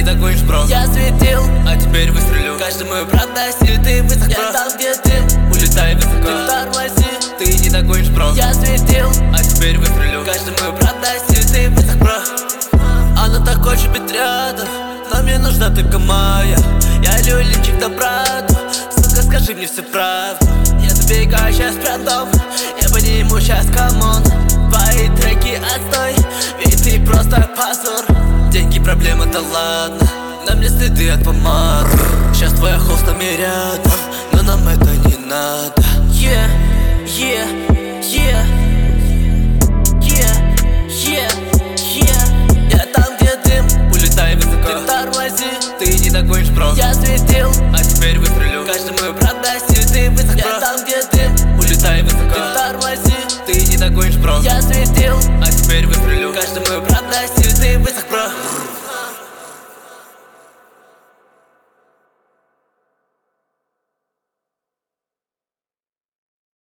не догонишь, бро. Я светил, а теперь выстрелю. каждый мой продастил, ты высох, бро. Я там, где ты, улетай высоко. ты тормози, ты не догонишь, бро. я светил, а теперь выстрелю. каждый мой продастил, ты высох, бро. Она так хочет быть рядом, но мне нужна только моя. Я люлинчик да брату, сука, скажи мне всю правду. Я забегаю сейчас прям, я подниму сейчас камон. Твои треки отстой, ведь ты просто позор. Деньги проблема, да ладно, на мне следы от помад. Сейчас твоя хол с нами рядом, но нам это не надо. Yeah, yeah, yeah, yeah, yeah, yeah. Я там, где дым, улетай высоко. ты тормози, ты не догонишь, бро. я светил, а теперь выстрелю. каждый мой продастил, ты высох, я там, где дым, улетай высоко. ты тормози, ты не догонишь, бро. я светил, а теперь выстрелю. каждый мой продастил.